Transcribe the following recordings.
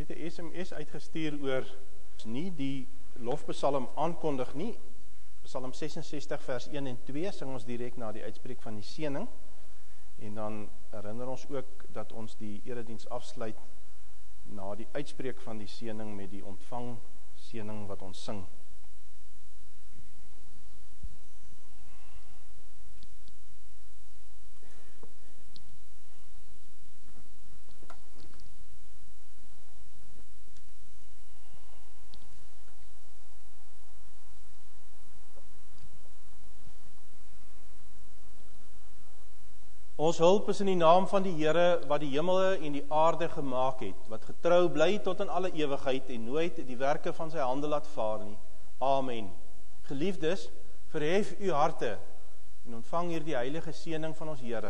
het 'n SMS uitgestuur oor nie die lofpsalm aankondig nie. Psalm 66 vers 1 en 2 sing ons direk na die uitspreek van die seëning. En dan herinner ons ook dat ons die erediens afsluit na die uitspreek van die seëning met die ontvang seëning wat ons sing. Ons hulp is in die naam van die Here wat die hemele en die aarde gemaak het, wat getrou bly tot in alle ewigheid en nooit die werke van sy hande laat vaar nie. Amen. Geliefdes, verhef u harte en ontvang hier die heilige seëning van ons Here.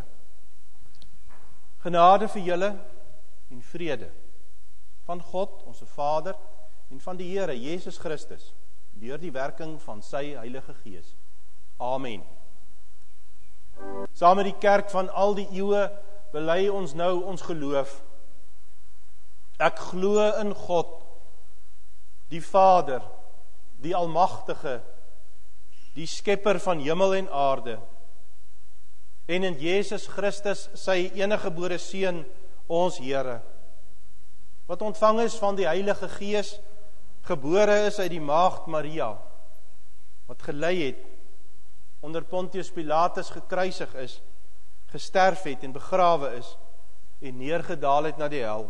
Genade vir julle en vrede van God, ons Vader, en van die Here Jesus Christus, deur die werking van sy Heilige Gees. Amen. Saam met die kerk van al die eeue bely ons nou ons geloof. Ek glo in God, die Vader, die Almagtige, die Skepper van hemel en aarde, en in Jesus Christus, sy eniggebore Seun, ons Here, wat ontvang is van die Heilige Gees, gebore is uit die maagd Maria, wat gelei het, onder Pontius Pilatus gekruisig is, gesterf het en begrawe is, en neergedaal het na die hel.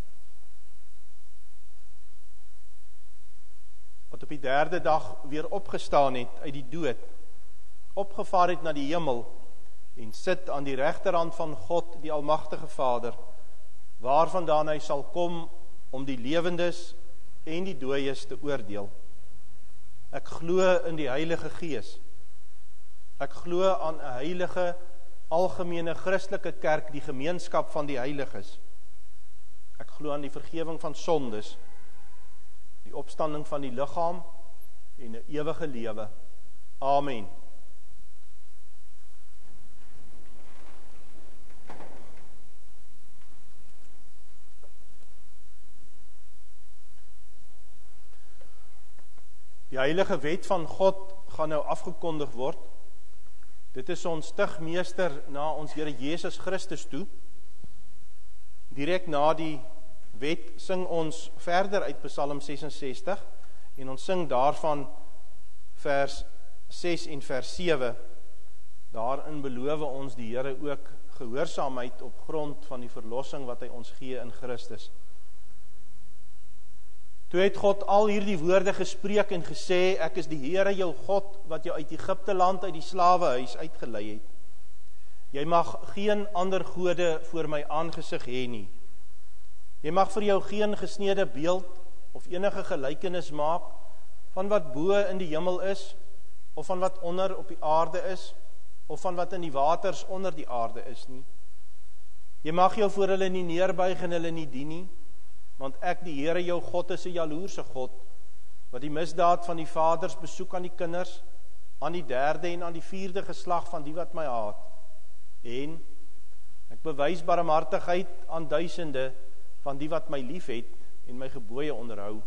Wat op die 3de dag weer opgestaan het uit die dood, opgevaar het na die hemel, en sit aan die regterhand van God, die Almagtige Vader, waarvandaan hy sal kom om die lewendes en die dooies te oordeel. Ek glo in die Heilige Gees. Ek glo aan 'n heilige, algemene Christelike kerk, die gemeenskap van die heiliges. Ek glo aan die vergifnis van sondes, die opstanding van die liggaam en 'n ewige lewe. Amen. Die heilige wet van God gaan nou afgekondig word. Dit is ons stigmeester na ons Here Jesus Christus toe. Direk na die wet sing ons verder uit Psalm 66 en ons sing daarvan vers 6 en vers 7. Daarin beloof ons die Here ook gehoorsaamheid op grond van die verlossing wat hy ons gee in Christus. Toe het God al hierdie woorde gespreek en gesê, ek is die Here jou God, wat jou uit Egipte land, uit die slawehuis uitgelei het. Jy mag geen ander gode voor my aangesig hê nie. Jy mag vir jou geen gesneede beeld, of enige gelykenis maak, van wat bo in die hemel is, of van wat onder op die aarde is, of van wat in die waters onder die aarde is nie. Jy mag jou voor hulle nie neerbuig en hulle nie dien nie, want ek, die Here jou God, is 'n jaloerse God, wat die misdaad van die vaders besoek aan die kinders, aan die 3de en aan die 4de geslag van die wat my haat. En ek bewys barmhartigheid aan duisende van die wat my lief het en my gebooie onderhou.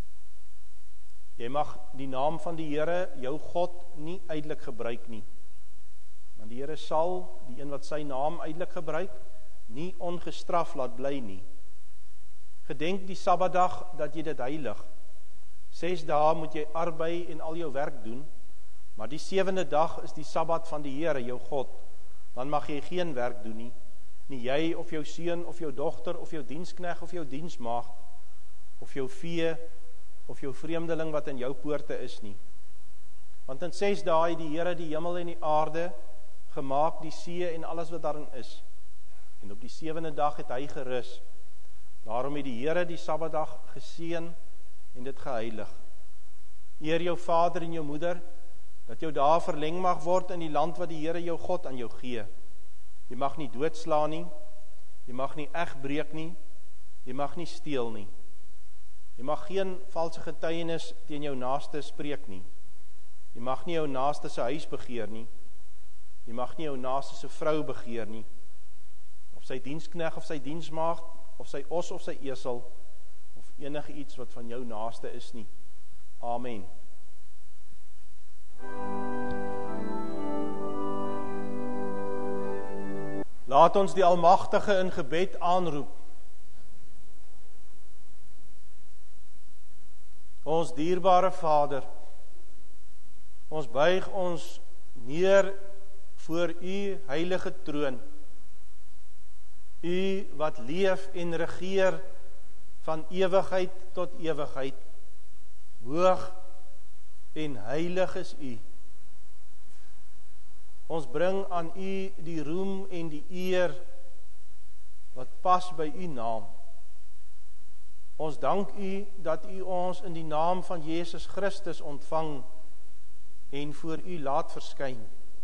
Jy mag die naam van die Here, jou God, nie uitelik gebruik nie. Want die Here sal, die een wat sy naam uitelik gebruik, nie ongestraf laat bly nie. Gedenk die Sabbatdag dat jy dit heilig. 6 dae moet jy arbei en al jou werk doen, maar die 7de dag is die Sabbat van die Here, jou God. Dan mag jy geen werk doen nie, nie jy of jou seun of jou dogter of jou dienskneg of jou diensmaagd, of jou vee of jou vreemdeling wat in jou poorte is nie. Want in 6 dae het die Here die hemel en die aarde gemaak, die see en alles wat daarin is. En op die 7de dag het hy gerus. Daarom het die Here die Sabbatdag geseën en dit geheilig. Eer jou vader en jou moeder, dat jou dae verleng mag word in die land wat die Here jou God aan jou gee. Jy mag nie doodslaan nie, jy mag nie egbreek nie, jy mag nie steel nie. Jy mag geen valse getuienis teen jou naaste spreek nie. Jy mag nie jou naaste se huis begeer nie. Jy mag nie jou naaste se vrou begeer nie. Of sy dienskneg of sy diensmaagd, of sy os of sy esel, of enige iets wat van jou naaste is nie. Amen. Laat ons die Almagtige in gebed aanroep. Ons dierbare Vader, ons buig ons neer voor U heilige troon. U wat leef en regeer van ewigheid tot ewigheid. Hoog en heilig is U. Ons bring aan U die roem en die eer wat pas by U naam. Ons dank U dat U ons in die naam van Jesus Christus ontvang en voor U laat verskyn.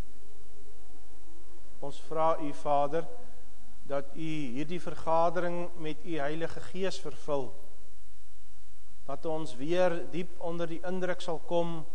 Ons vra U, Vader, dat U hierdie vergadering met U Heilige Gees vervul, dat ons weer diep onder die indruk sal kom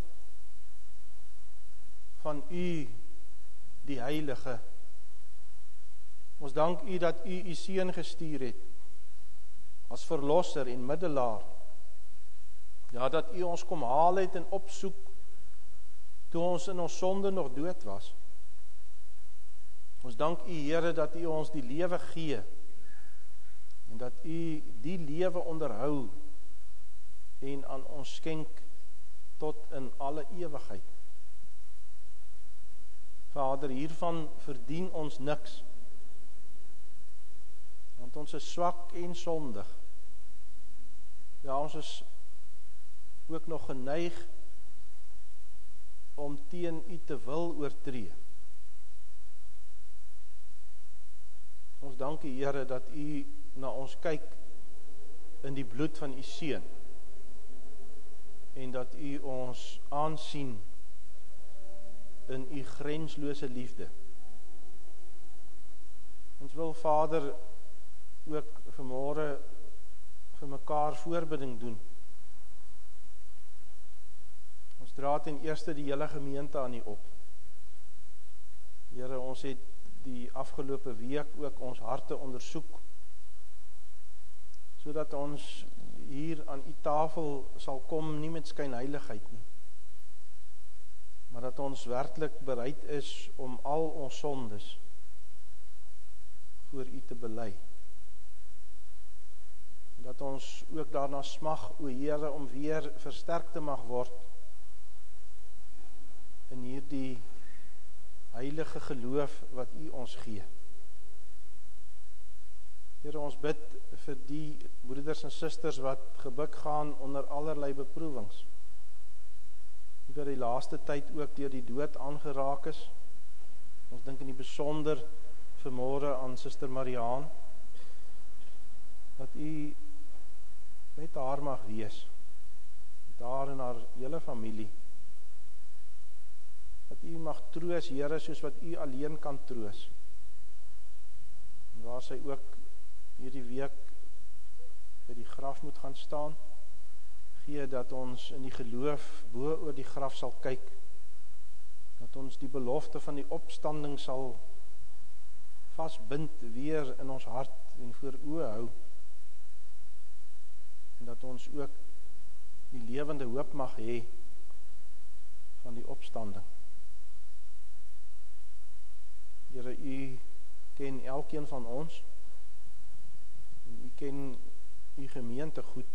van U, die Heilige. Ons dank U dat U U Seun gestuur het, as verlosser en middelaar. Ja, dat U ons kom haal het en opsoek, toe ons in ons sonde nog dood was. Ons dank U, Here, dat U ons die lewe gee, en dat U die lewe onderhou, en aan ons skenk, tot in alle ewigheid. Vader, hiervan verdien ons niks, want ons is swak en sondig. Ja, ons is ook nog geneig om teen U te wil oortree. Ons dank U, Here, dat U na ons kyk in die bloed van U Seun, en dat U ons aansien in U grenslose liefde. Ons wil, Vader, ook vanmôre vir mekaar voorbidding doen. Ons dra ten eerste die hele gemeente aan U op. Here, ons het die afgelope week ook ons harte ondersoek, sodat ons hier aan U tafel sal kom, nie met skynheiligheid nie, maar dat ons werklik bereid is om al ons sondes voor U te bely. En dat ons ook daarna smag, o Here, om weer versterk te mag word in hierdie heilige geloof wat U ons gee. Here, ons bid vir die broeders en susters wat gebuk gaan onder allerlei beproewings, die wat die laaste tyd ook deur die dood aangeraak is. Ons dink in die besonder vanmôre aan Suster Mariaan, dat U met haar mag wees, met haar en haar hele familie, dat U mag troos, Here, soos wat U alleen kan troos. En waar sy ook hierdie week by die graf moet gaan staan, gee dat ons in die geloof bo oor die graf sal kyk, dat ons die belofte van die opstanding sal vasbind weer in ons hart en voor oë hou, en dat ons ook die lewende hoop mag hê van die opstanding. Here, U ken elkeen van ons, en U ken U gemeente goed.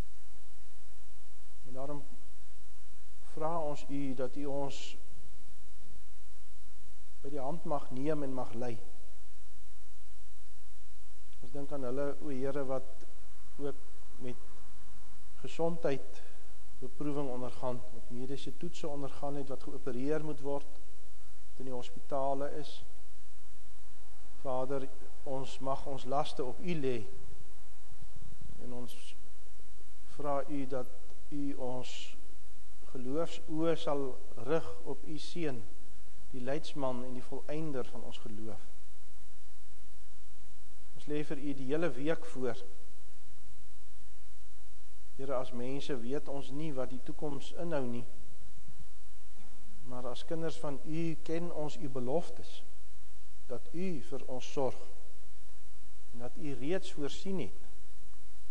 En daarom vra ons U dat U ons by die hand mag neem en mag lei. Ons dink aan hulle, o Here, wat ook met gesondheid beproewing ondergaan, wat medische toetse ondergaan het, wat geopereer moet word, wat in die hospitale is. Vader, ons mag ons laste op U lê, en ons vra U dat U ons geloofsoë sal rig op U Seun, die leidsman en die volëinder van ons geloof. Ons lê vir U die hele week voor. Here, as mense weet ons nie wat die toekoms inhou nie, maar as kinders van U ken ons U beloftes, dat U vir ons sorg, en dat U reeds voorsien het,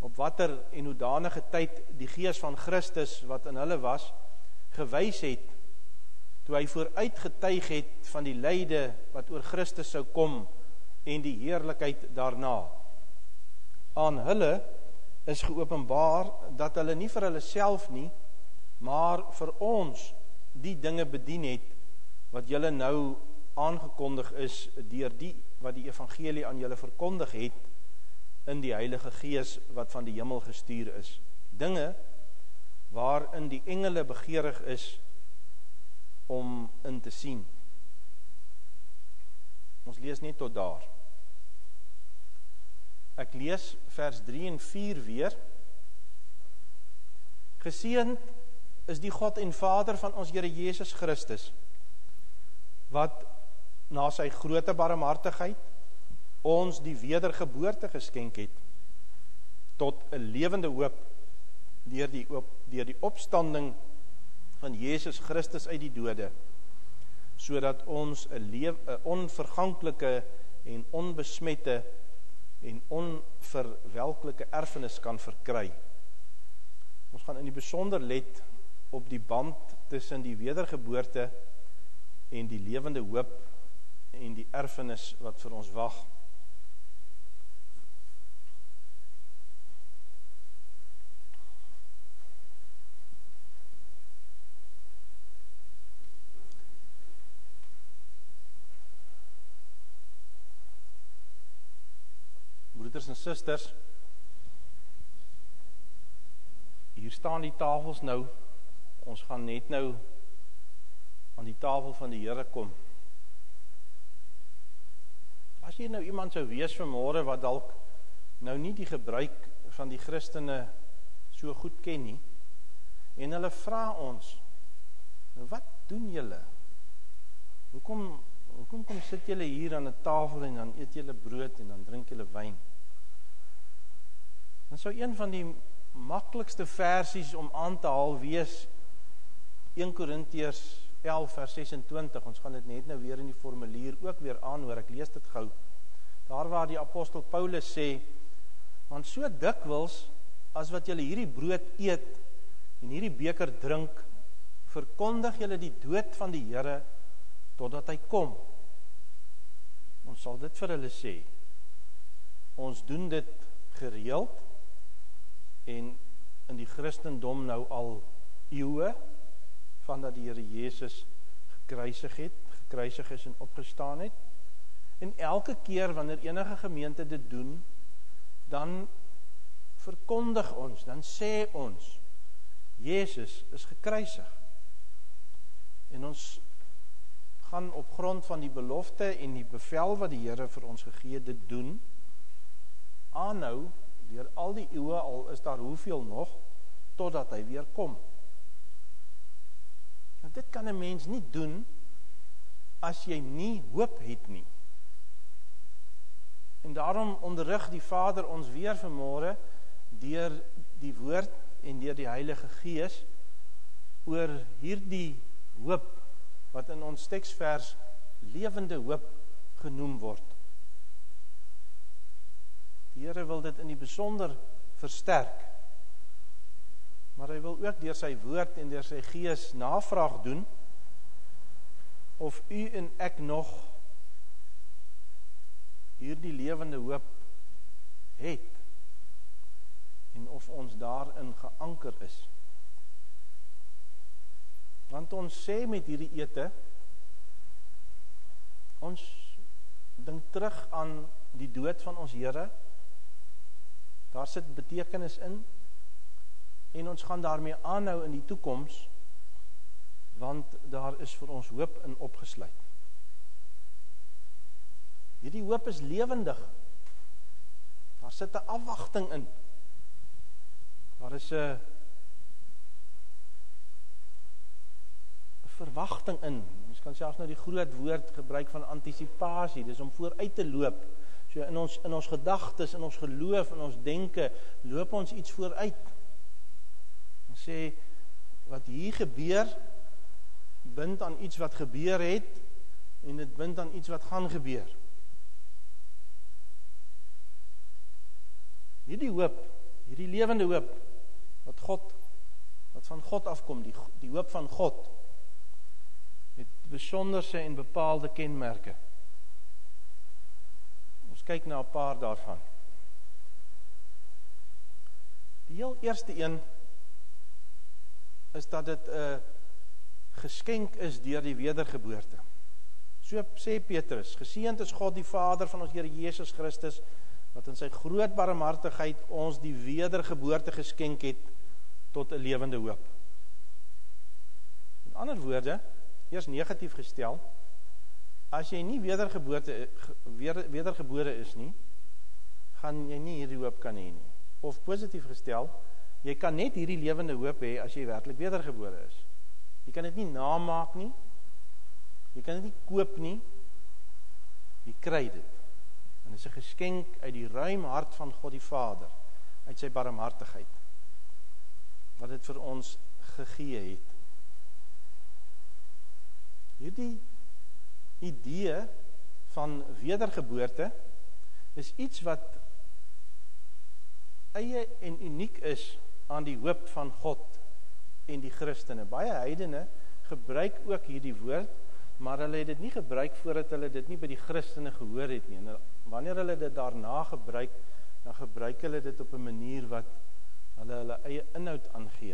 op watter en hoedanige tyd die Gees van Christus wat in hulle was, gewys het, toe hy vooruit getuig het van die lyde wat oor Christus sou kom en die heerlikheid daarna. Aan hulle is geopenbaar dat hulle nie vir hulle self nie, maar vir ons die dinge bedien het, wat julle nou aangekondig is deur die wat die evangelie aan julle verkondig het, in die Heilige Gees wat van die hemel gestuur is. Dinge waarin die engele begeerig is om in te sien. Ons lees net tot daar. Ek lees vers 3 en 4 weer. Geseënd is die God en Vader van ons Here Jesus Christus, wat na sy groote barmhartigheid ons die wedergeboorte geskenk het, tot 'n lewende hoop, deur die opstanding van Jesus Christus uit die dode, sodat ons 'n onverganklike en onbesmette en onverwelklike erfenis kan verkry. Ons gaan in die besonder let op die band tussen die wedergeboorte en die lewende hoop en die erfenis wat vir ons wag. Broeders en susters, hier staan die tafels nou. Ons gaan net nou aan die tafel van die Here kom. As hier nou iemand sou wees vanmôre wat dalk nou nie die gebruik van die Christene so goed ken nie, en hulle vra ons, nou wat doen julle? Hoekom kom sit julle hier aan 'n tafel en dan eet julle brood en dan drink julle wyn? Dan sou een van die maklikste versies om aan te haal wees 1 Korintiërs 11 vers 26, ons gaan dit net nou weer in die formulier ook weer aanhoor, ek lees dit gou. Daar waar die apostel Paulus sê, want so dikwels as wat julle hierdie brood eet en hierdie beker drink, verkondig julle die dood van die Here totdat hy kom. Ons sal dit vir hulle sê. Ons doen dit gereeld en in die Christendom nou al eeue, van dat die Here Jesus gekruisig is en opgestaan het. En elke keer wanneer enige gemeente dit doen, dan verkondig ons, dan sê ons, Jesus is gekruisig. En ons gaan op grond van die belofte en die bevel wat die Here vir ons gegee het, dit doen, aanhou, deur al die eeue, al is daar hoeveel nog, totdat hy weer kom. Nou, dit kan 'n mens nie doen as jy nie hoop het nie. En daarom onderrig die Vader ons weer vanmôre deur die woord en deur die Heilige Gees oor hierdie hoop wat in ons teksvers lewende hoop genoem word. Die Here wil dit in die besonder versterk. Maar hy wil ook deur sy woord en deur sy Gees navraag doen of u en ek nog hierdie lewende hoop het en of ons daarin geanker is. Want ons sê met hierdie ete, ons dink terug aan die dood van ons Here, daar sit betekenis in, en ons gaan daarmee aanhou in die toekoms, want daar is vir ons hoop in opgesluit. Hierdie hoop is lewendig. Daar sit 'n afwagting in. Daar is 'n verwagting in. Ons kan selfs nou die groot woord gebruik van antisipasie, dis om vooruit te loop. So in ons gedagtes, in ons geloof, in ons denke, loop ons iets vooruit. Ons sê, wat hier gebeur, bind aan iets wat gebeur het, en dit bind aan iets wat gaan gebeur. Hierdie lewende hoop wat van God afkom, die hoop van God, met besonderse en bepaalde kenmerke. Ons kyk na 'n paar daarvan. Die heel eerste een is dat dit 'n geskenk is deur die wedergeboorte. So sê Petrus, geseënd is God die Vader van ons Here Jesus Christus, wat in sy groot barmhartigheid ons die wedergeboorte geskenk het tot 'n lewende hoop. In ander woorde, eers negatief gestel, as jy nie wedergebore is nie, gaan jy nie hierdie hoop kan hê nie. Of positief gestel, jy kan net hierdie lewende hoop hê as jy werklik wedergebore is. Jy kan dit nie namaak nie, jy kan dit nie koop nie, jy kry dit. En dit is 'n geskenk uit die ruim hart van God die Vader, uit sy barmhartigheid, wat dit vir ons gegee het. Hierdie idee van wedergeboorte is iets wat eie en uniek is aan die hoop van God en die Christene. Baie heidene gebruik ook hierdie woord, maar hulle het dit nie gebruik voordat hulle dit nie by die Christene gehoor het nie. En wanneer hulle dit daarna gebruik, dan gebruik hulle dit op 'n manier wat hulle eie inhoud aangee.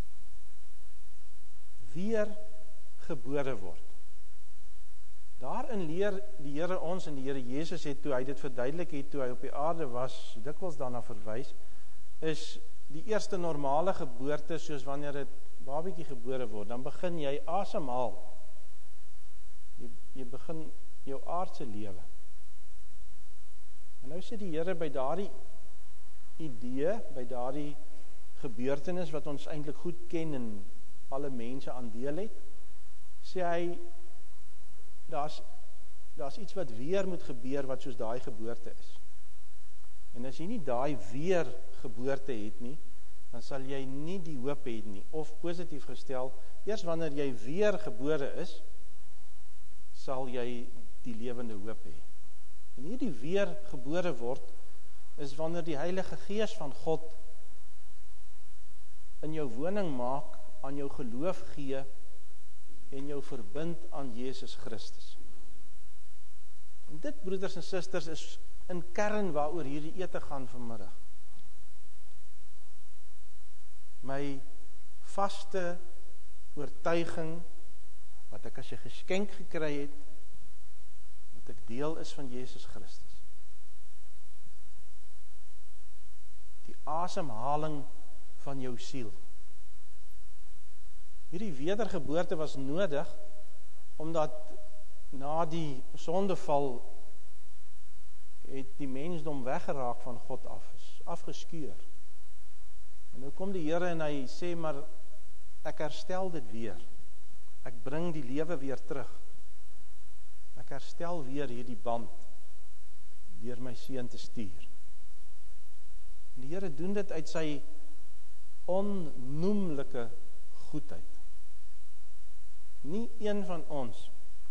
Weer gebore word. Daarin leer die Here ons en die Here Jesus het, toe hy dit verduidelik het, toe hy op die aarde was, dikwels daarna verwys, is die eerste normale geboorte, soos wanneer 'n babietjie gebore word, dan begin jy asemhaal. Jy begin jou aardse lewe. En nou sê die Here by daardie idee, by daardie gebeurtenis wat ons eintlik goed ken en alle mense aan deel het, sê hy, daar's iets wat weer moet gebeur wat soos daai geboorte is. En as jy nie daai weer geboorte het nie, dan sal jy nie die hoop hê nie. Of positief gestel, eers wanneer jy weer gebore is, sal jy die lewende hoop hê. En hierdie weer gebore word, is wanneer die Heilige Gees van God in jou woning maak, aan jou geloof gee, en jou verbind aan Jesus Christus. En dit, broeders en susters, is in kern waaroor hierdie ete gaan vanmiddag. My vaste oortuiging, wat ek as 'n geskenk gekry het, dat ek deel is van Jesus Christus. Die asemhaling van jou siel. Hierdie wedergeboorte was nodig, omdat na die sondeval het die mensdom weggeraak van God af, afgeskeur. En nou kom die Here en hy sê, maar ek herstel dit weer. Ek bring die lewe weer terug. Ek herstel weer hierdie band deur my seun te stuur. En die Here doen dit uit sy onnoemlike goedheid. Nie een van ons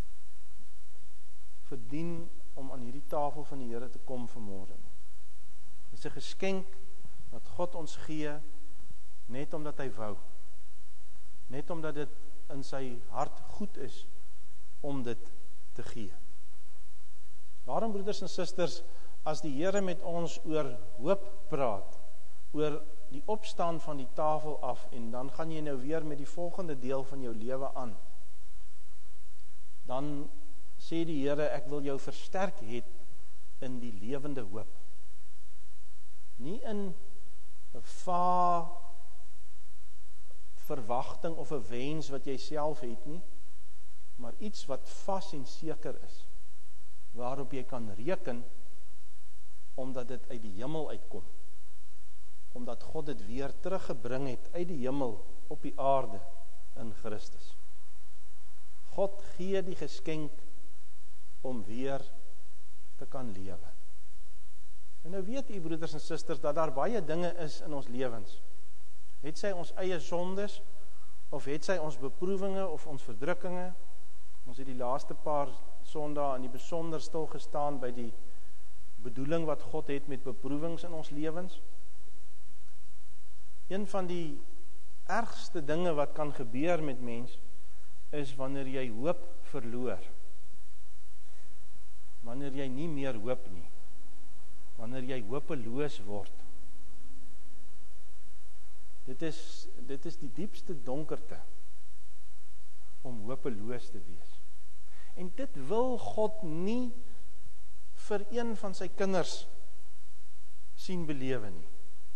verdien om aan hierdie tafel van die Here te kom vanmôre nie. Dit is 'n geskenk wat God ons gee, net omdat hy wou. Net omdat dit in sy hart goed is om dit te gee. Daarom, broeders en susters, as die Here met ons oor hoop praat, oor die opstaan van die tafel af, en dan gaan jy nou weer met die volgende deel van jou lewe aan, dan sê die Here, ek wil jou versterk het in die lewende hoop. Nie in 'n vae verwagting of 'n wens wat jy self het nie, maar iets wat vas en seker is, waarop jy kan reken, omdat dit uit die hemel uitkom. Omdat God dit weer teruggebring het uit die hemel op die aarde in Christus. God gee die geskenk om weer te kan lewe. En nou weet u, broeders en susters, dat daar baie dinge is in ons lewens. Het sy ons eie sondes, of het sy ons beproewinge of ons verdrukkinge. Ons het die laaste paar sondae in die besonder stil gestaan by die bedoeling wat God het met beproewings in ons lewens. Een van die ergste dinge wat kan gebeur met mens, is wanneer jy hoop verloor. Wanneer jy nie meer hoop nie. Wanneer jy hopeloos word. Dit is die diepste donkerte, om hopeloos te wees. En dit wil God nie vir een van sy kinders sien belewe nie.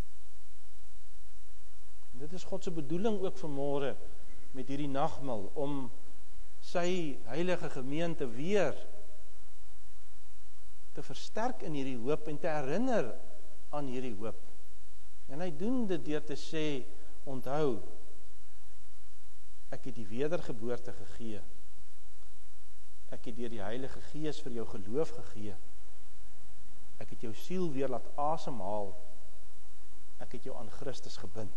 En dit is God se bedoeling ook vanmôre met hierdie nagmaal, om sy heilige gemeente weer te versterk in hierdie hoop en te herinner aan hierdie hoop. En hy doen dit deur te sê, onthou, ek het die wedergeboorte gegee. Ek het deur die Heilige Gees vir jou geloof gegee. Ek het jou siel weer laat asemhaal. Ek het jou aan Christus gebind.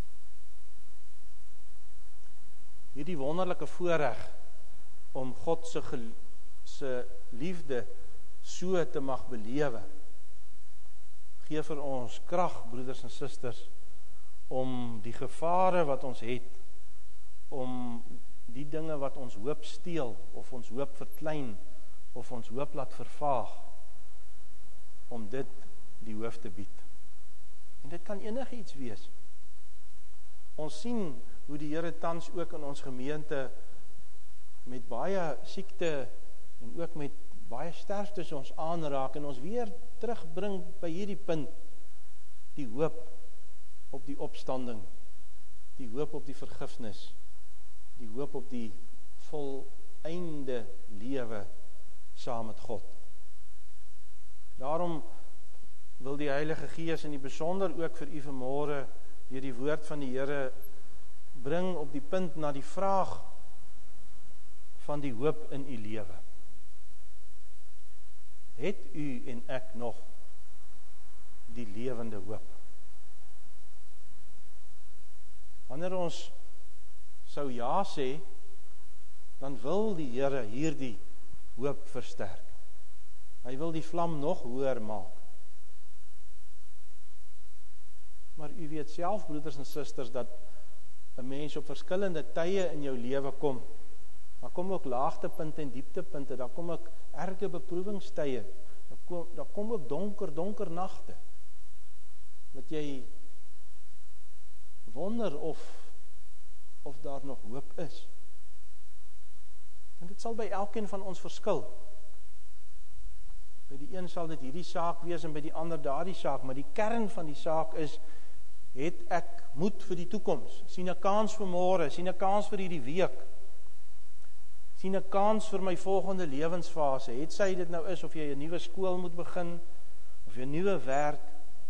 Hierdie wonderlike voorreg om God se liefde so te mag belewe, gee vir ons krag, broeders en susters, om die gevare wat ons het, om die dinge wat ons hoop steel, of ons hoop verklein, of ons hoop laat vervaag, om dit die hoof te bied. En dit kan enige iets wees. Ons sien hoe die Here tans ook in ons gemeente met baie siekte en ook met baie sterftes ons aanraak en ons weer terugbring by hierdie punt, die hoop op die opstanding, die hoop op die vergifnis, die hoop op die voleinde lewe saam met God. Daarom wil die Heilige Gees in die besonder ook vir u vanmôre deur die woord van die Here bring op die punt na die vraag van die hoop in u lewe. Het u en ek nog die lewende hoop? Wanneer ons sou ja sê, dan wil die Here hierdie hoop versterk. Hy wil die vlam nog hoër maak. Maar u weet self, broeders en susters, dat 'n mens op verskillende tye in jou lewe kom. Daar kom ook laagtepunte en dieptepunte, daar kom ook erge beproewingstye, daar kom ook donker nagte, dat jy wonder of daar nog hoop is. En dit sal by elkeen van ons verskil. By die een sal dit hierdie saak wees en by die ander daardie saak, maar die kern van die saak is, het ek moed vir die toekoms? Sien 'n kans vir môre, sien 'n kans vir hierdie week, sien 'n kans vir my volgende lewensfase. Het sy dit nou is of jy 'n nuwe skool moet begin, of jy 'n nuwe werk,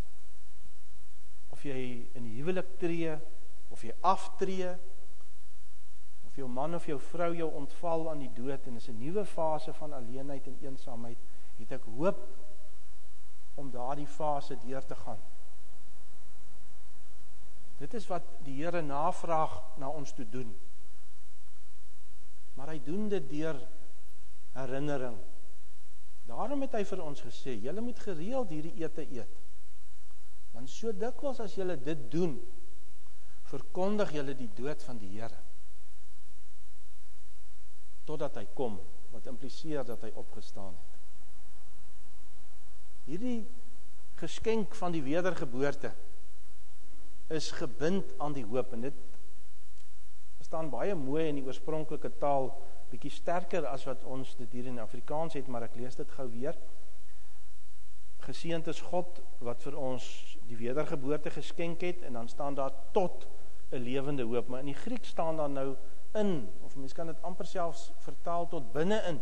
of jy in die huwelik tree, of jy aftree, of jou man of jou vrou jou ontval aan die dood en is 'n nuwe fase van alleenheid en eensaamheid, het ek hoop om daardie fase deur te gaan. Dit is wat die Here navraag na ons toe doen. Maar hy doen dit deur herinnering. Daarom het hy vir ons gesê, julle moet gereeld hierdie ete eet. Want so dikwels as julle dit doen, verkondig julle die dood van die Here. Totdat hy kom, wat impliseer dat hy opgestaan het. Hierdie geskenk van die wedergeboorte is gebind aan die hoop, en dit staan baie mooi in die oorspronklike taal, bietjie sterker as wat ons dit hier in Afrikaans het, maar ek lees dit gou weer. Geseënd is God wat vir ons die wedergeboorte geskenk het, en dan staan daar tot 'n lewende hoop, maar in die Grieks staan daar nou in, of mens kan dit amper selfs vertaal tot binne-in,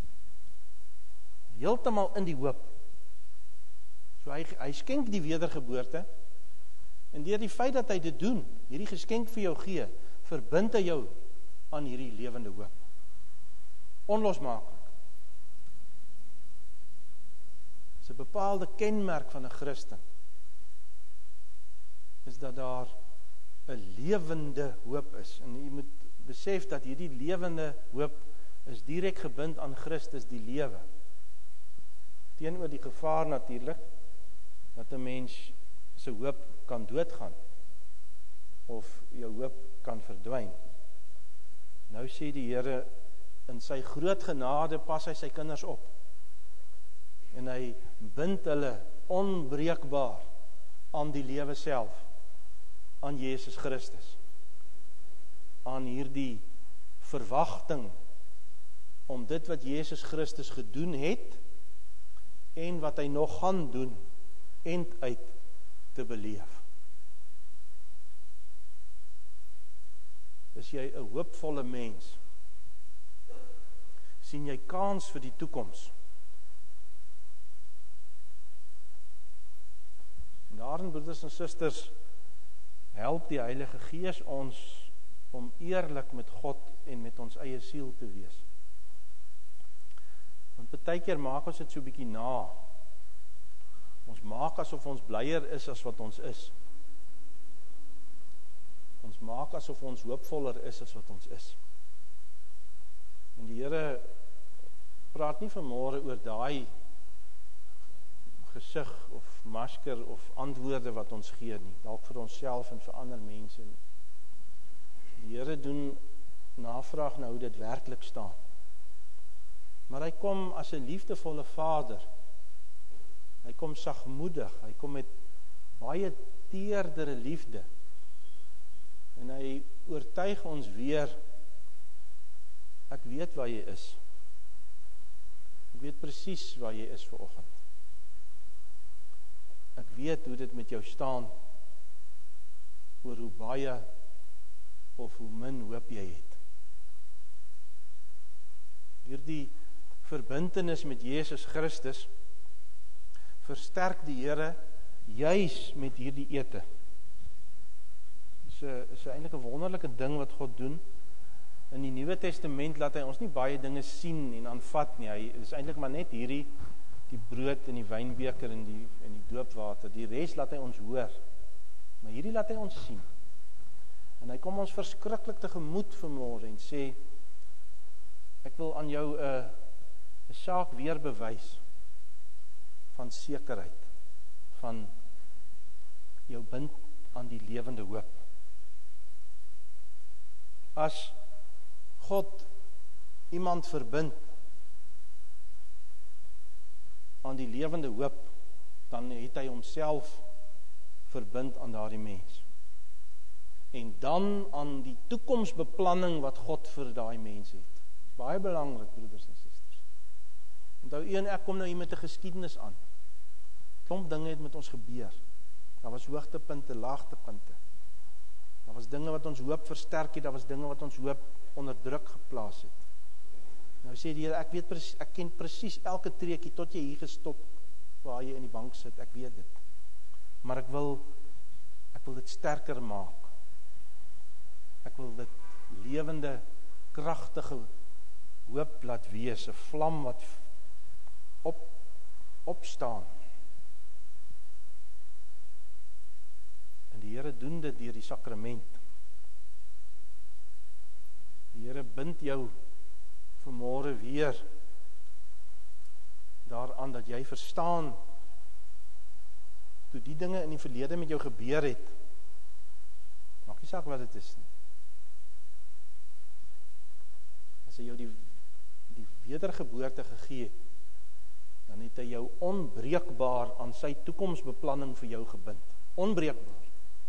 heeltemal in die hoop. So hy skenk die wedergeboorte, en deur die feit dat hy dit doen, hierdie geskenk vir jou gee, verbind hy jou aan hierdie lewende hoop. Onlosmaaklik. Dit is 'n bepaalde kenmerk van 'n Christen, is dat daar 'n lewende hoop is. En jy moet besef dat hierdie lewende hoop is direk gebind aan Christus, die lewe. Teenoor die gevaar natuurlik, dat 'n mens se hoop kan doodgaan. of jou hoop kan verdwyn. Nou sê die Here, in sy groot genade pas hy sy kinders op. En hy bind hulle onbreekbaar aan die lewe self, aan Jesus Christus, aan hierdie verwagting om dit wat Jesus Christus gedoen het en wat hy nog gaan doen, end uit te beleef. Is jy 'n hoopvolle mens? Sien jy kans vir die toekoms? En daarin, broeders en susters, help die Heilige Gees ons om eerlik met God en met ons eie siel te wees. Want baie keer maak ons dit so bietjie na. Ons maak asof ons blyer is as wat ons is. Ons maak asof ons hoopvoller is as wat ons is. En die Here praat nie vanmôre oor daai gesig of masker of antwoorde wat ons gee nie, dalk vir onsself en vir ander mense nie. Die Here doen navraag na hoe dit werklik staan. Maar hy kom as 'n liefdevolle Vader. Hy kom sagmoedig, hy kom met baie teerdere liefde. En hy oortuig ons weer, ek weet waar jy is. Ek weet presies waar jy is vanoggend. Ek weet hoe dit met jou staan, oor hoe baie of hoe min hoop jy het. Hierdie verbintenis met Jesus Christus versterk die Here juis met hierdie ete. Dit is eintlik 'n wonderlike ding wat God doen. In die Nuwe Testament laat hy ons nie baie dinge sien en aanvat nie. Hy is eintlik maar net hierdie die brood en die wynbeker en die doopwater. Die res laat hy ons hoor. Maar hierdie laat hy ons sien. En hy kom ons verskriklik tegemoet vanmôre en sê, ek wil aan jou 'n saak weer bewys van sekerheid, van jou bind aan die lewende hoop. As God iemand verbind aan die lewende hoop, dan het hy homself verbind aan daardie mens. En dan aan die toekomsbeplanning wat God vir daai mens het. Baie belangrik, broeders en susters. Onthou, u en ek kom nou hier met 'n geskiedenis aan. Klomp dinge het met ons gebeur. Daar was hoogtepunte, laagtepunte. Daar was dinge wat ons hoop versterk het, daar was dinge wat ons hoop onder druk geplaas het. Nou sê die Here, ek ken presies elke treukie tot jy hier gestop waar jy in die bank sit, ek weet dit. Maar ek wil dit sterker maak. Ek wil dit lewende, kragtige hoop laat wees, 'n vlam wat opstaan. En die Here doen dit deur die sakrament. Die Here bind jou vanmôre weer daaraan dat jy verstaan toe die dinge in die verlede met jou gebeur het. Maak nie saak wat dit is nie. As hy jou die wedergeboorte gegee het, dan het hy jou onbreekbaar aan sy toekomsbeplanning vir jou gebind. Onbreekbaar.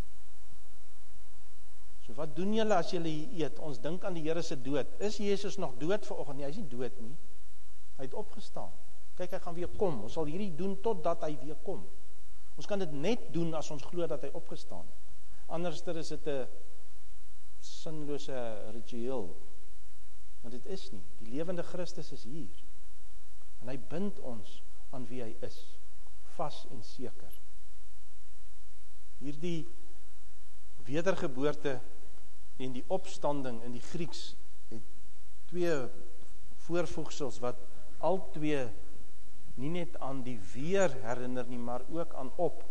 So wat doen julle as julle hier eet? Ons dink aan die Here se dood. Is Jesus nog dood vanoggend? Nee, hy is nie dood nie. Hy het opgestaan. Kyk, hy gaan weer kom. Ons sal hierdie doen totdat hy weer kom. Ons kan dit net doen as ons glo dat hy opgestaan het. Anderster is dit 'n sinlose ritueel. Want dit is nie. Die lewende Christus is hier. En hy bind ons aan wie hy is, vas en seker. Hierdie wedergeboorte en die opstanding in die Grieks het twee voorvoegsels wat al twee nie net aan die weer herinner nie, maar ook aan op.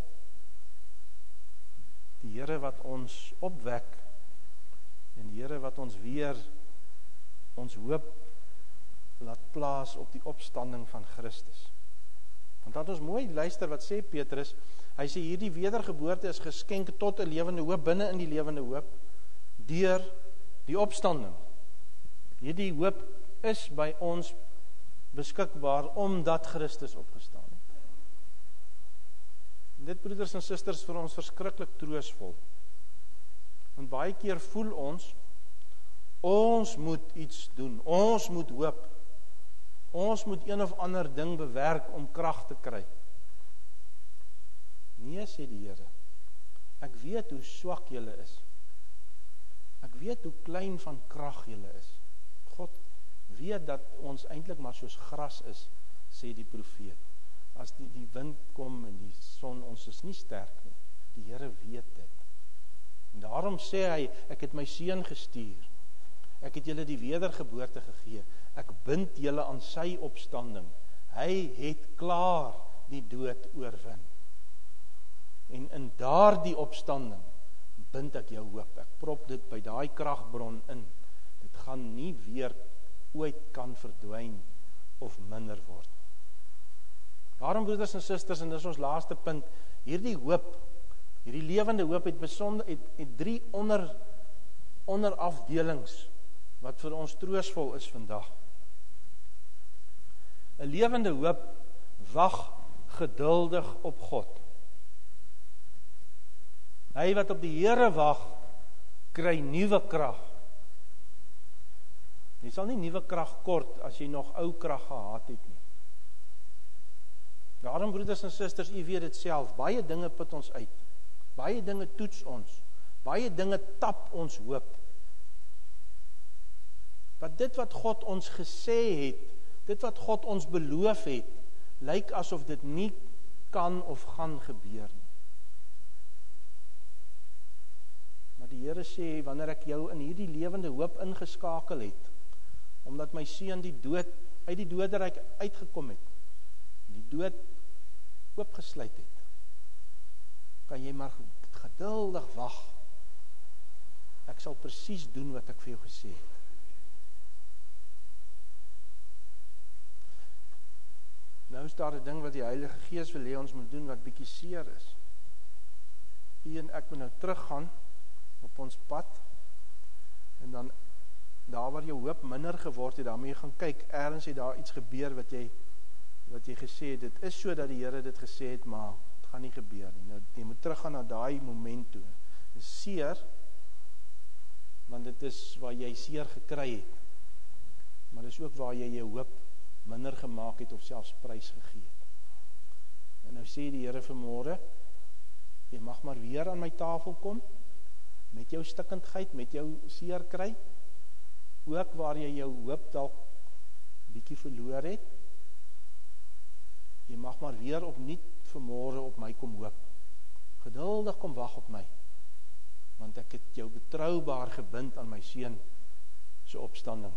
Die Here wat ons opwek en die Here wat ons weer ons hoop laat plaas op die opstanding van Christus. Want dat ons mooi luister wat sê Petrus, hy sê hierdie wedergeboorte is geskenk tot 'n lewende hoop, binne in die lewende hoop, deur die opstanding. Hierdie hoop is by ons beskikbaar omdat Christus opgestaan het. En dit, broeders en susters, vir ons verskriklik troosvol. Want baie keer voel ons moet iets doen, ons moet hoop, ons moet een of ander ding bewerk om krag te kry. Nee, sê die Here, ek weet hoe swak julle is. Ek weet hoe klein van krag julle is. God weet dat ons eintlik maar soos gras is, sê die profeet. As die wind kom en die son, ons is nie sterk nie. Die Here weet dit. En daarom sê hy, ek het my seun gestuur. Ek het julle die wedergeboorte gegee. Ek bind julle aan sy opstanding. Hy het klaar die dood oorwin. En in daardie opstanding bind ek jou hoop. Ek prop dit by daai kragbron in. Dit gaan nie weer ooit kan verdwyn of minder word. Daarom, broeders en susters, en dis ons laaste punt, hierdie hoop, hierdie lewende hoop het 3 onderafdelings wat vir ons troosvol is vandag. 'n Lewende hoop wag geduldig op God. Hy wat op die Here wag, kry nuwe krag. Jy sal nie nuwe krag kort as jy nog ou krag gehad het nie. Daarom, broeders en susters, u weet dit self, baie dinge put ons uit. Baie dinge toets ons. Baie dinge tap ons hoop. Want dit wat God ons gesê het, dit wat God ons beloof het, lyk asof dit nie kan of gaan gebeur nie. Maar die Here sê, wanneer ek jou in hierdie lewende hoop ingeskakel het, omdat my seun uit die doderyk uitgekom het, die dood oopgesluit het, kan jy maar geduldig wag. Ek sal presies doen wat ek vir jou gesê het. Nou is daar 'n ding wat die Heilige Gees wil hê ons moet doen wat bietjie seer is. U en ek moet nou teruggaan op ons pad, en dan daar waar jou hoop minder geword het, daarmee gaan kyk, ergens het daar iets gebeur wat jy gesê het, dit is so dat die Here dit gesê het, maar het gaan nie gebeur nie. Nou, jy moet teruggaan na daai moment toe. Dit is seer, want dit is waar jy seer gekry het, maar dit is ook waar jy jou hoop minder gemaak het of selfs prys gegee het. En nou sê die Here vanmôre, jy mag maar weer aan my tafel kom, met jou stikkendheid, met jou seer kry, ook waar jy jou hoop dalk bietjie verloor het, jy mag maar weer opnuut vanmôre op my kom hoop. Geduldig kom wag op my, want ek het jou betroubaar gebind aan my seun se opstanding.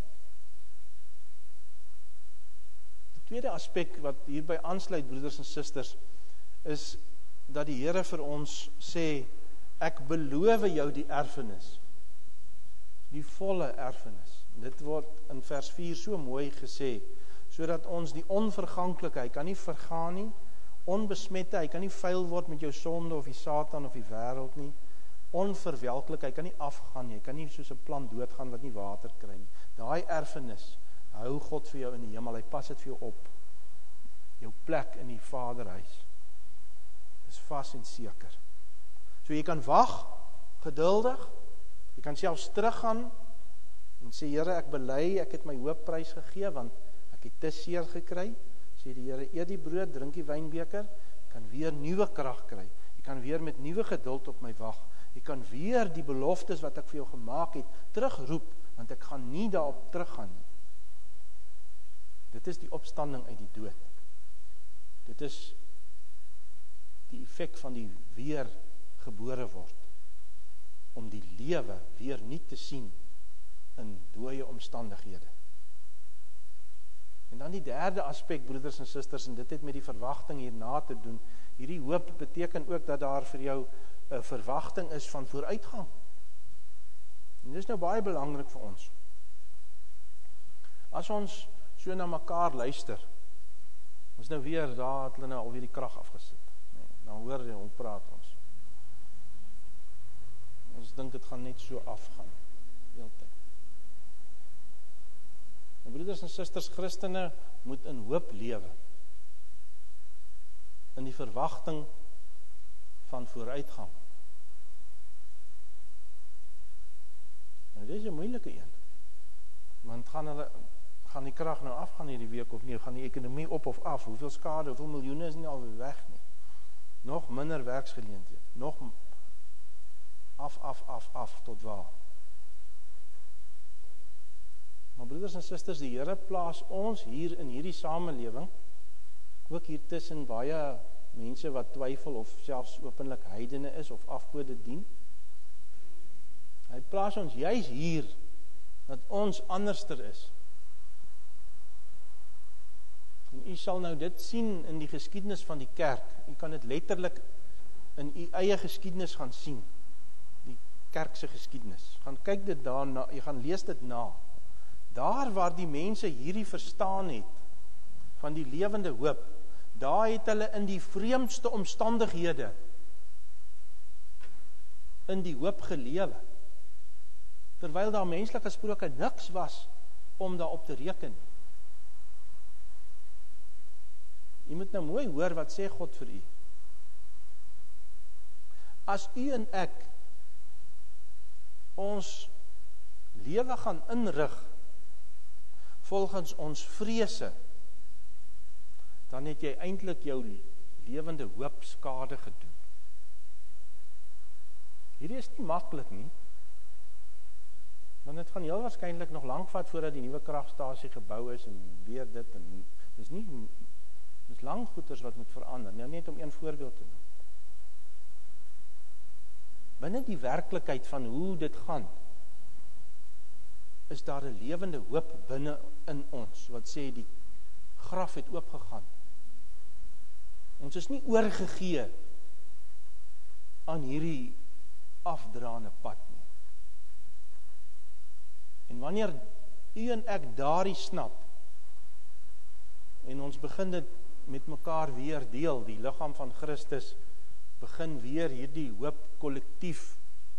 Die tweede aspek wat hierby aansluit, broeders en susters, is dat die Here vir ons sê, ek beloof jou die erfenis, die volle erfenis. Dit word in vers 4 so mooi gesê, sodat ons die onverganklikheid, hy kan nie vergaan nie, onbesmette, hy kan nie vuil word met jou sonde of die Satan of die wêreld nie, onverwelklik, hy kan nie afgaan nie, hy kan nie soos 'n plant doodgaan wat nie water kry nie. Daai erfenis hou God vir jou in die hemel, hy pas dit vir jou op, jou plek in die Vaderhuis, is vas en seker. So jy kan wag, geduldig, jy kan selfs teruggaan en sê, Here, ek bely, ek het my hoopprys gegee, want ek het te seer gekry. Sê die Here, eet die brood, drink die wynbeker, jy kan weer nuwe krag kry, jy kan weer met nuwe geduld op my wag, jy kan weer die beloftes wat ek vir jou gemaak het, terugroep, want ek gaan nie daarop teruggaan nie. Dit is die opstanding uit die dood. Dit is die effek van die weer gebore word, om die lewe weer nie te sien in dooie omstandighede. En dan die derde aspek, broeders en susters, en dit het met die verwagting hierna te doen. Hierdie hoop beteken ook dat daar vir jou 'n verwagting is van vooruitgang. En dit is nou baie belangrik vir ons. As ons so na mekaar luister, Ons nou weer, daar het hulle nou alweer die krag afgesit. Nee, dan hoor jy, hoe praat ons. Ons dink dit gaan net so afgaan, heeltyd. En broeders en susters, Christene moet in hoop lewe. In die verwagting van vooruitgang. Nou, dit is 'n moeilike een. Want gaan die krag nou afgaan hierdie week of nie? Gaan die ekonomie op of af? Hoeveel skade, hoeveel miljoene is nie alweer weg nie? Nog minder werksgeleenthede. Nog af tot waar? Maar broeders en susters, die Here plaas ons hier in hierdie samelewing, ook hier tussen baie mense wat twyfel of selfs openlik heidene is of afgode dien. Hy plaas ons juis hier, dat ons anderster is. En u sal nou dit sien in die geskiedenis van die kerk. U kan dit letterlik in u eie geskiedenis gaan sien. Die kerkse geskiedenis. Gaan kyk dit daarna, jy gaan lees dit na. Daar waar die mense hierdie verstaan het, van die lewende hoop, daar het hulle in die vreemdste omstandighede, in die hoop gelewe. Terwyl daar menslik gesproke niks was, om daarop te reken. Jy moet nou mooi hoor wat sê God vir u. As u en ek ons lewe gaan inrig volgens ons vrese, dan het jy eintlik jou lewende hoop skade gedoen. Hierdie is nie maklik nie, want dit gaan heel waarskynlik nog lank vat voordat die nuwe kragstasie gebou is en weer dit en dis lang goeders wat moet verander. Nou net om een voorbeeld te noem. Binne die werklikheid van hoe dit gaan, is daar 'n lewende hoop binne in ons wat sê die graf het oopgegaan. Ons is nie oorgegee aan hierdie afdraande pad nie. En wanneer u en ek daardie snap en ons begin dit met mekaar weer deel, die liggaam van Christus begin weer hierdie hoop kollektief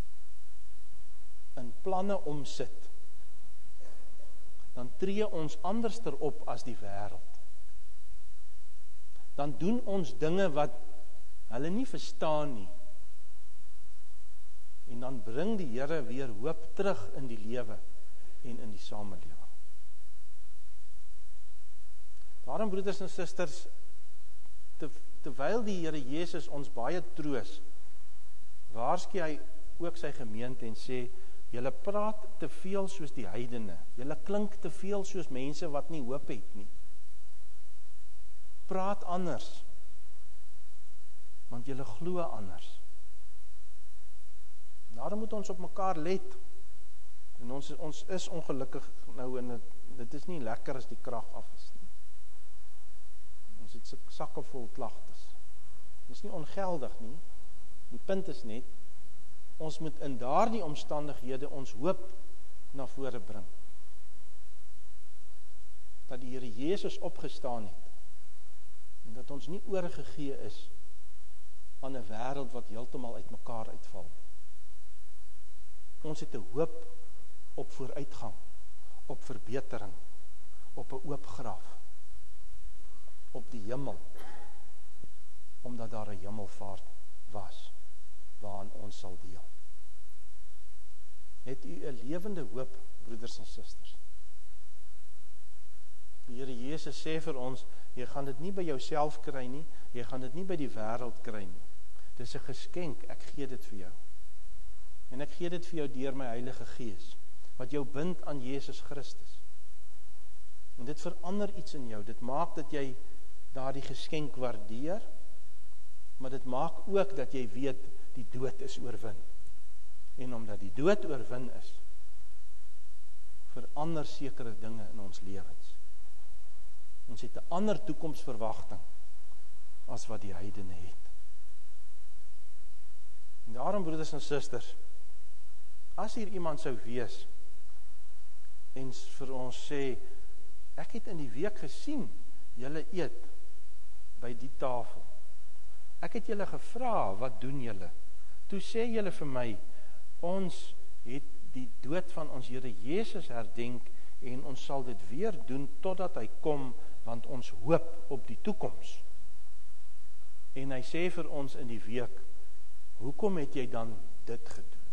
in planne omsit, dan tree ons anderster op as die wêreld. Dan doen ons dinge wat hulle nie verstaan nie. En dan bring die Here weer hoop terug in die lewe en in die samelewing. Daarom, broeders en susters, terwyl die Here Jesus ons baie troos, waarsku hy ook sy gemeente en sê, julle praat te veel soos die heidene, julle klink te veel soos mense wat nie hoop het nie. Praat anders, want julle glo anders. Daarom moet ons op mekaar let, en ons is ongelukkig nou in dit is nie lekker as die krag af is nie. Ons het sakke vol klagtes. Dit is nie ongeldig nie. Die punt is net, ons moet in daardie omstandighede ons hoop na vore bring. Dat die Here Jesus opgestaan het, en dat ons nie oorgegee is aan 'n wêreld wat heeltemal uitmekaar uitval. Ons het 'n hoop op vooruitgang, op verbetering, op 'n oop graf, op die hemel, omdat daar 'n hemelvaart was, waaraan ons sal deel. Het u 'n lewende hoop, broeders en susters? Die Here Jesus sê vir ons, jy gaan dit nie by jouself kry nie, jy gaan dit nie by die wêreld kry nie. Dis 'n geskenk, ek gee dit vir jou. En ek gee dit vir jou deur my Heilige Gees, wat jou bind aan Jesus Christus. En dit verander iets in jou, dit maak dat jy daardie geskenk waardeer, maar dit maak ook dat jy weet, die dood is oorwin. En omdat die dood oorwin is, verander sekere dinge in ons lewens. Ons het 'n ander toekomsverwagting as wat die heidene het. En daarom, broeders en susters, as hier iemand sou wees en vir ons sê, ek het in die week gesien, julle eet, by die tafel. Ek het julle gevra, wat doen julle? Toe sê julle vir my, ons het die dood van ons Here Jesus herdenk en ons sal dit weer doen totdat hy kom, want ons hoop op die toekoms. En hy sê vir ons in die week, hoekom het jy dan dit gedoen?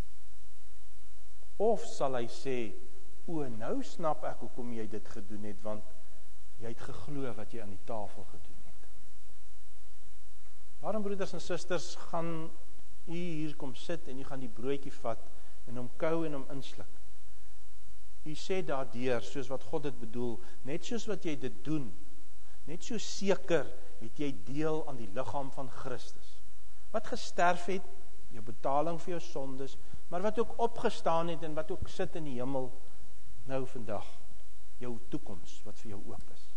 Of sal hy sê, nou snap ek hoekom jy dit gedoen het, want jy het geglo wat jy aan die tafel gedoen het. Daarom broeders en susters, gaan u hier kom sit en u gaan die broodjie vat en hom kou en hom insluk. U sê daardeur, soos wat God dit bedoel, net soos wat jy dit doen, net so seker het jy deel aan die liggaam van Christus, wat gesterf het, jou betaling vir jou sondes, maar wat ook opgestaan het en wat ook sit in die hemel, nou vandag, jou toekoms wat vir jou oop is.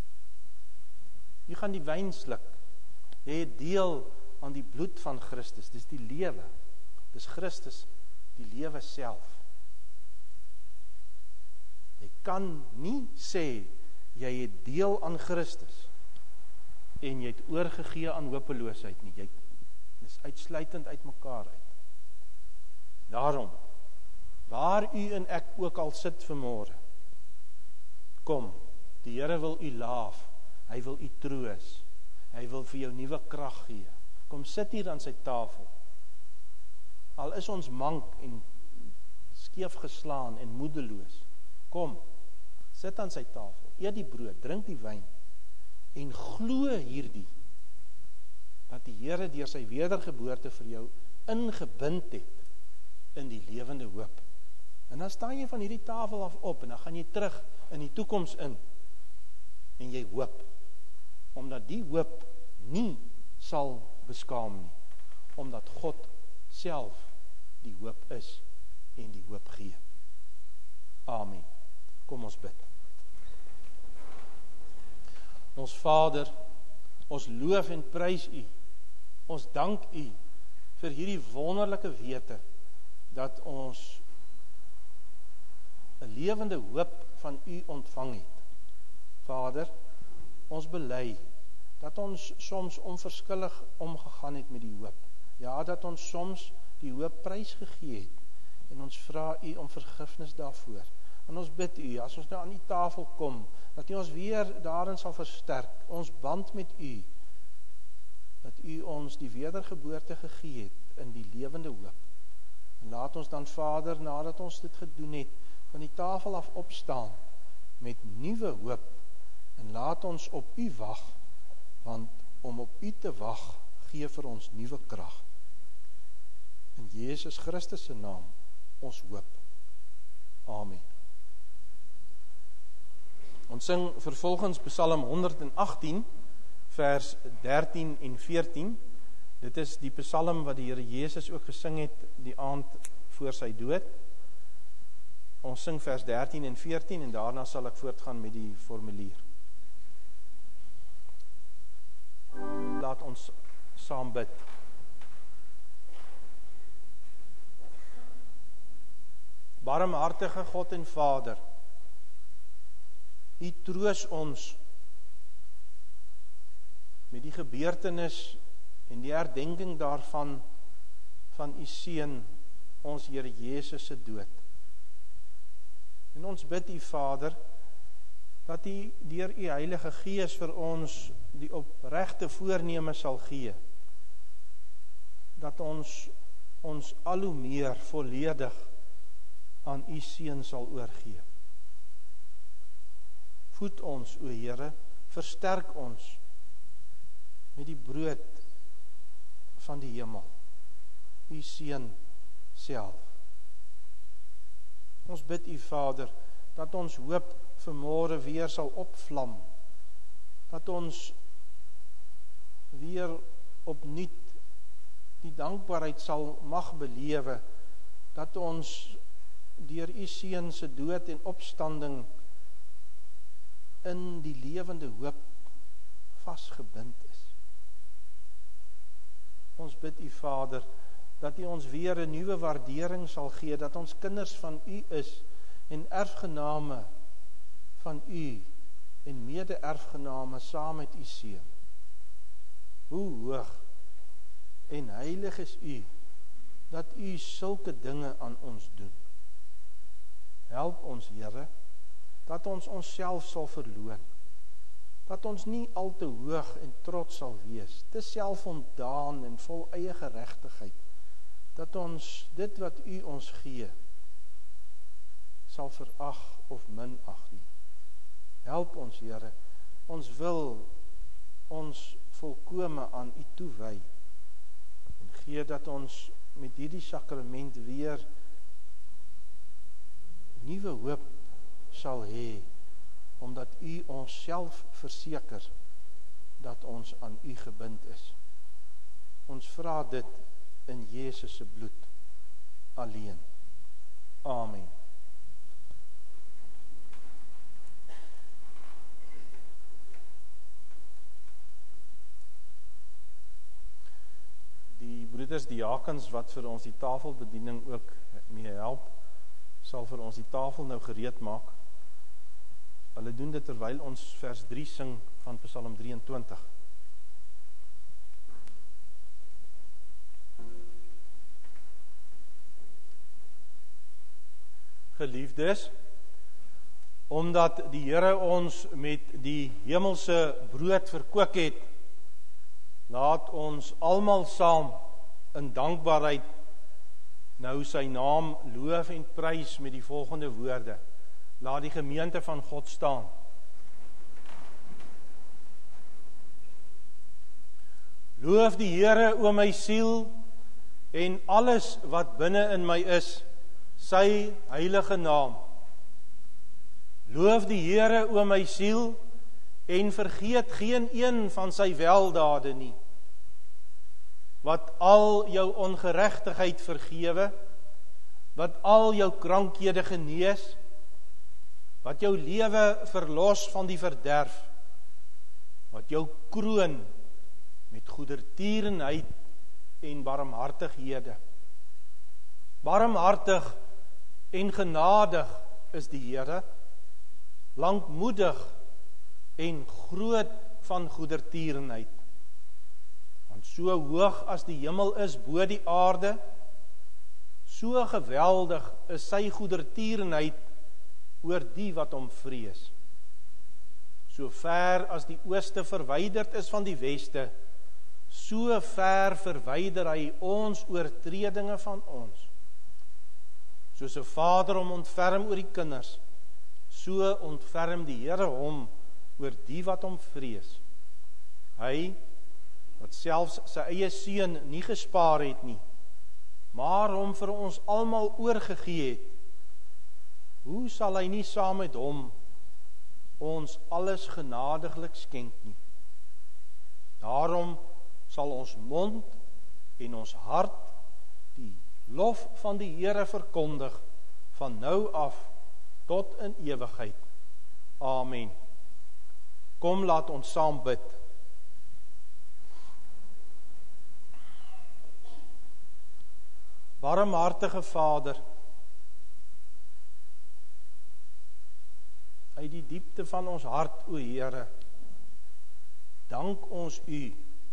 Jy gaan die wyn sluk, jy het deel aan die bloed van Christus, dis die lewe, dis Christus, die lewe self. Jy kan nie sê, jy het deel aan Christus, en jy het oorgegee aan hopeloosheid nie, dis uitsluitend uit mekaar uit. Daarom, waar u en ek ook al sit vanmôre, kom, die Here wil u laaf, hy wil u troos, hy wil vir jou nuwe krag gee. Kom sit hier aan sy tafel. Al is ons mank en skeef geslaan en moedeloos, kom, sit aan sy tafel, eet die brood, drink die wyn, en glo hierdie, dat die Here deur sy wedergeboorte vir jou ingebind het in die lewende hoop. En dan staan jy van hierdie tafel af op, en dan gaan jy terug in die toekoms in, en jy hoop, omdat die hoop nie sal beskaam nie, omdat God self die hoop is, en die hoop gee. Amen. Kom ons bid. Ons Vader, ons loof en prys u, ons dank u vir hierdie wonderlike wete, dat ons 'n lewende hoop van u ontvang het. Vader, ons bely, dat ons soms onverskillig omgegaan het met die hoop. Ja, dat ons soms die hoop prys gegee het, en ons vra u om vergifnis daarvoor. En ons bid u, as ons nou aan die tafel kom, dat u ons weer daarin sal versterk, ons band met u, dat u ons die wedergeboorte gegee het in die lewende hoop. En laat ons dan, Vader, nadat ons dit gedoen het, van die tafel af opstaan, met nuwe hoop, en laat ons op u wag, want om op u te wag, gee vir ons nuwe krag. In Jesus Christus se naam, ons hoop. Amen. Ons sing vervolgens Psalm 118, vers 13 en 14. Dit is die psalm wat die Here Jesus ook gesing het die aand voor sy dood. Ons sing vers 13 en 14 en daarna sal ek voortgaan met die formulier. Laat ons saam bid. Barmhartige God en Vader, u troos ons met die gebeurtenis en die herdenking daarvan van u seun, ons Here Jesus se dood. En ons bid u Vader, dat u deur u Heilige Gees vir ons die opregte voorneme sal gee, dat ons al hoe meer volledig aan u seun sal oorgee. Voed ons, o Here, versterk ons met die brood van die hemel, u seun self. Ons bid u Vader, dat ons hoop vanmôre weer sal opvlam, dat ons weer opnuut die dankbaarheid sal mag belewe, dat ons deur u seun se dood en opstanding in die lewende hoop vasgebind is. Ons bid u Vader, dat u ons weer 'n nuwe waardering sal gee, dat ons kinders van u is en erfgename van u en mede-erfgename saam met u seun. Hoe hoog en heilig is U, dat U sulke dinge aan ons doen. Help ons, Here, dat ons onsself sal verloon, dat ons nie al te hoog en trots sal wees, te selfvoldaan en vol eie geregtigheid, dat ons dit wat U ons gee, sal verag of minag nie. Help ons, Here, ons wil ons volkome aan U toewy, en gee dat ons met hierdie sakrament weer nuwe hoop sal hê, omdat U ons self verseker dat ons aan U gebind is. Ons vra dit in Jesus se bloed alleen. Amen. Die broeders diakens wat vir ons die tafelbediening ook mee help, sal vir ons die tafel nou gereed maak. Hulle doen dit terwyl ons vers 3 sing van Psalm 23. Geliefdes, omdat die Here ons met die hemelse brood verkoop het, laat ons almal saam in dankbaarheid nou sy naam loof en prys met die volgende woorde. Laat die gemeente van God staan. Loof die Here, o my siel, en alles wat binne in my is, sy heilige naam. Loof die Here, o my siel, en vergeet geen een van sy weldade nie, wat al jou ongeregtigheid vergewe, wat al jou krankhede genees, wat jou lewe verlos van die verderf, wat jou kroon met goedertierenheid en barmhartighede. Barmhartig en genadig is die Here, lankmoedig en groot van goedertierenheid. Want so hoog as die hemel is bo die aarde, so geweldig is sy goedertierenheid oor die wat hom vrees. So ver as die ooste verwyderd is van die weste, so ver verwyder hy ons oortredinge van ons. Soos 'n vader hom ontferm oor die kinders, so ontferm die Here hom oor die wat hom vrees. Hy, wat selfs sy eie seun nie gespaar het nie, maar hom vir ons almal oorgegee het, hoe sal hy nie saam met hom ons alles genadiglik skenk nie? Daarom sal ons mond en ons hart die lof van die Here verkondig, van nou af tot in ewigheid. Amen. Kom, laat ons saam bid. Barmhartige Vader, uit die diepte van ons hart, o Here, dank ons U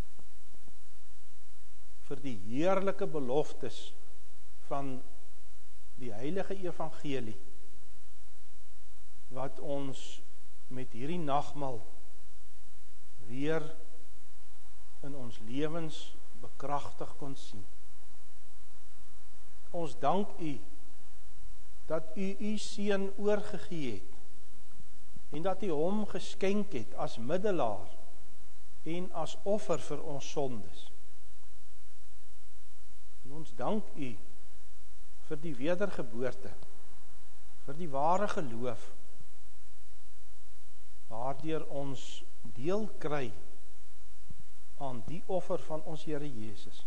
vir die heerlike beloftes van die heilige evangelie, wat ons met hierdie nagmaal weer in ons lewens bekragtig kon sien. Ons dank U dat U U seun oorgegee het en dat U hom geskenk het as middelaar en as offer vir ons sondes. En ons dank U vir die wedergeboorte, vir die ware geloof, waardeur ons deel kry aan die offer van ons Here Jesus.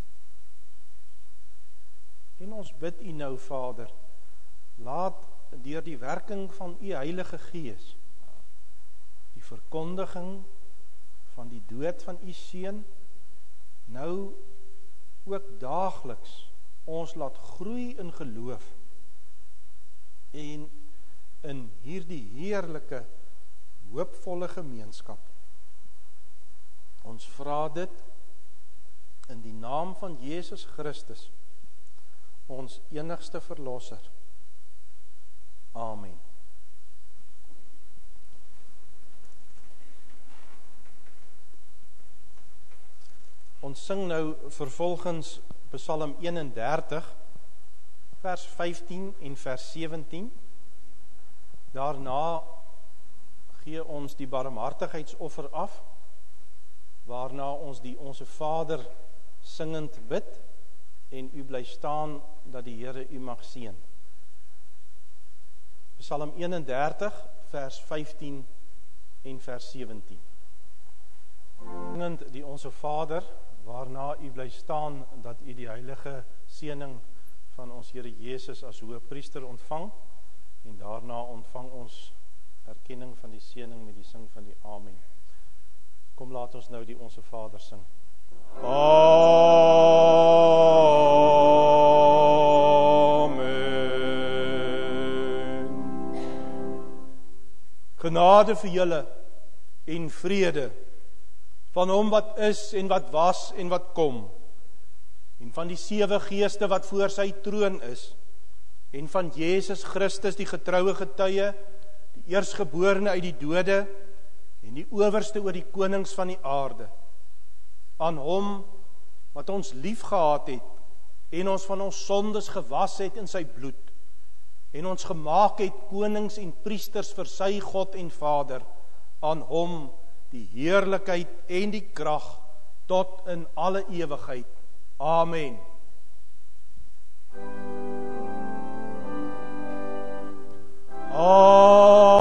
En ons bid U nou, Vader, laat deur die werking van U Heilige Gees die verkondiging van die dood van U seun nou ook daagliks ons laat groei in geloof en in hierdie heerlike hoopvolle gemeenskap. Ons vra dit In die naam van Jesus Christus, ons enigste verlosser. Amen. Ons sing nou vervolgens Psalm 31, vers 15 en vers 17. Daarna gee ons die barmhartigheidsoffer af, waarna ons die Onse Vader singend bid, en u bly staan, dat die Here u mag seën. Psalm 31, vers 15 en vers 17. Singend die Onse Vader, waarna u bly staan, dat u die heilige seëning van ons Here Jesus as Hoëpriester ontvang, en daarna ontvang ons erkenning van die seëning met die sing van die Amen. Kom, laat ons nou die Onse Vader sing. Amen. Genade vir julle en vrede van hom wat is en wat was en wat kom, en van die 7 geeste wat voor sy troon is, en van Jesus Christus die getroue getuie, die eerstgeborene uit die dode, en die owerste oor die konings van die aarde. Aan hom wat ons lief gehad het, en ons van ons sondes gewas het in sy bloed, en ons gemaak het konings en priesters vir sy God en Vader, aan hom die heerlikheid en die krag tot in alle ewigheid. Amen. Amen.